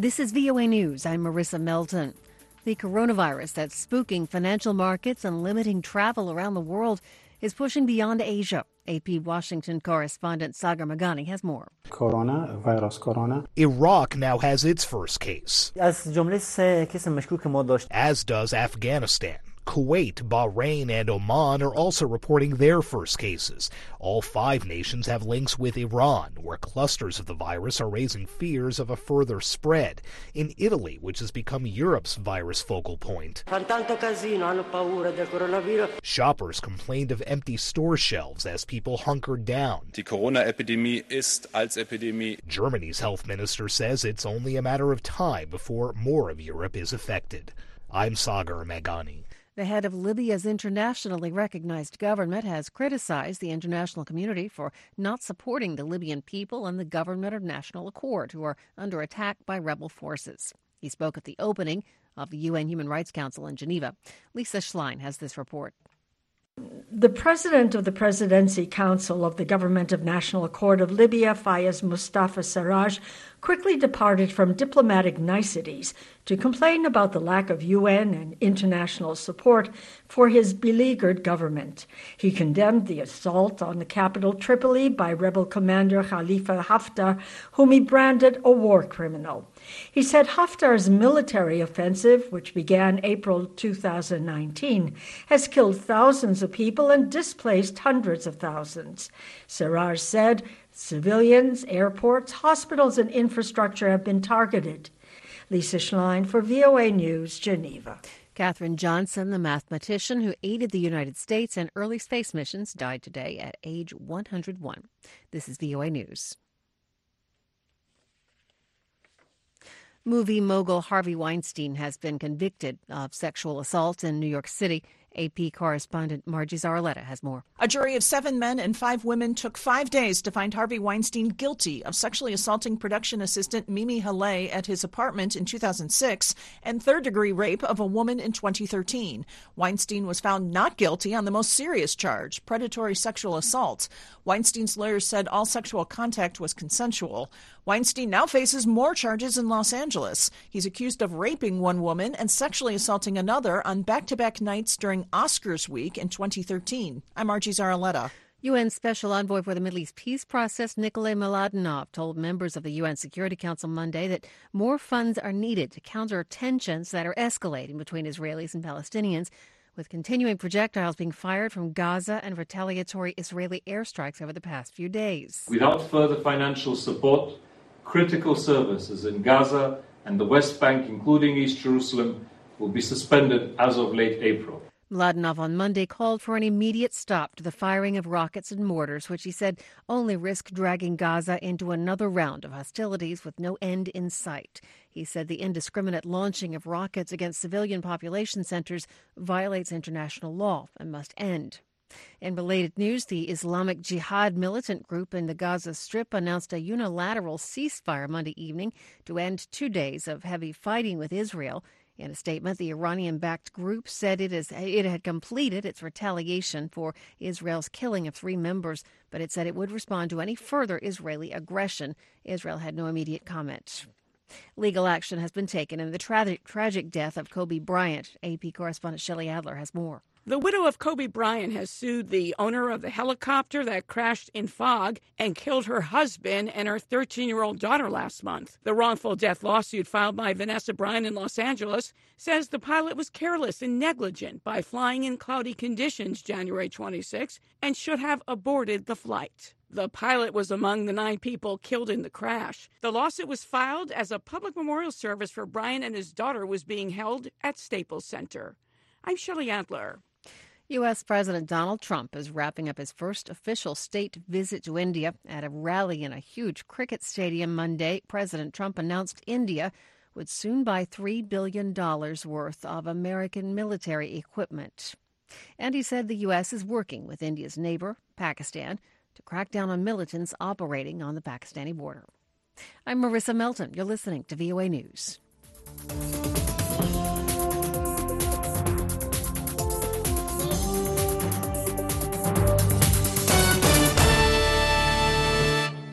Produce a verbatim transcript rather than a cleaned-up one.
This is V O A News. I'm Marissa Melton. The coronavirus that's spooking financial markets and limiting travel around the world is pushing beyond Asia. A P Washington correspondent Sagar Meghani has more. Corona, virus corona. Iraq now has its first case, از جمله سه کیس مشکوک ما داشت. as does Afghanistan. Kuwait, Bahrain, and Oman are also reporting their first cases. All five nations have links with Iran, where clusters of the virus are raising fears of a further spread. In Italy, which has become Europe's virus focal point, shoppers complained of empty store shelves as people hunkered down. Die Corona-Epidemie ist als Epidemie. Germany's health minister says it's only a matter of time before more of Europe is affected. I'm Sagar Meghani. The head of Libya's internationally recognized government has criticized the international community for not supporting the Libyan people and the Government of National Accord, who are under attack by rebel forces. He spoke at the opening of the U N Human Rights Council in Geneva. Lisa Schlein has this report. The president of the Presidency Council of the Government of National Accord of Libya, Fayez Mustafa Sarraj, quickly departed from diplomatic niceties to complain about the lack of U N and international support for his beleaguered government. He condemned the assault on the capital Tripoli by rebel commander Khalifa Haftar, whom he branded a war criminal. He said Haftar's military offensive, which began April two thousand nineteen, has killed thousands of people and displaced hundreds of thousands. Sarraj said civilians, airports, hospitals, and infrastructure have been targeted. Lisa Schlein for V O A News, Geneva. Katherine Johnson, the mathematician who aided the United States in early space missions, died today at age one hundred one. This is V O A News. Movie mogul Harvey Weinstein has been convicted of sexual assault in New York City. A P correspondent Margie Zarletta has more. A jury of seven men and five women took five days to find Harvey Weinstein guilty of sexually assaulting production assistant Mimi Halle at his apartment in two thousand six and third-degree rape of a woman in twenty thirteen. Weinstein was found not guilty on the most serious charge, predatory sexual assault. Weinstein's lawyers said all sexual contact was consensual. Weinstein now faces more charges in Los Angeles. He's accused of raping one woman and sexually assaulting another on back-to-back nights during Oscars week in twenty thirteen. I'm Margie Zarletta. U N Special Envoy for the Middle East Peace Process, Nikolay Mladenov, told members of the U N Security Council Monday that more funds are needed to counter tensions that are escalating between Israelis and Palestinians, with continuing projectiles being fired from Gaza and retaliatory Israeli airstrikes over the past few days. Without further financial support, critical services in Gaza and the West Bank, including East Jerusalem, will be suspended as of late April. Mladenov on Monday called for an immediate stop to the firing of rockets and mortars, which he said only risk dragging Gaza into another round of hostilities with no end in sight. He said the indiscriminate launching of rockets against civilian population centers violates international law and must end. In related news, the Islamic Jihad militant group in the Gaza Strip announced a unilateral ceasefire Monday evening to end two days of heavy fighting with Israel. In a statement, the Iranian-backed group said it, is, it had completed its retaliation for Israel's killing of three members, but it said it would respond to any further Israeli aggression. Israel had no immediate comment. Legal action has been taken in the tra- tragic death of Kobe Bryant. A P correspondent Shelley Adler has more. The widow of Kobe Bryant has sued the owner of the helicopter that crashed in Fog and killed her husband and her thirteen-year-old daughter last month. The wrongful death lawsuit filed by Vanessa Bryant in Los Angeles says the pilot was careless and negligent by flying in cloudy conditions January twenty-sixth and should have aborted the flight. The pilot was among the nine people killed in the crash. The lawsuit was filed as a public memorial service for Bryant and his daughter was being held at Staples Center. I'm Shelley Adler. U S. President Donald Trump is wrapping up his first official state visit to India. At a rally in a huge cricket stadium Monday, President Trump announced India would soon buy three billion dollars worth of American military equipment. And he said the U S is working with India's neighbor, Pakistan, to crack down on militants operating on the Pakistani border. I'm Marissa Melton. You're listening to V O A News.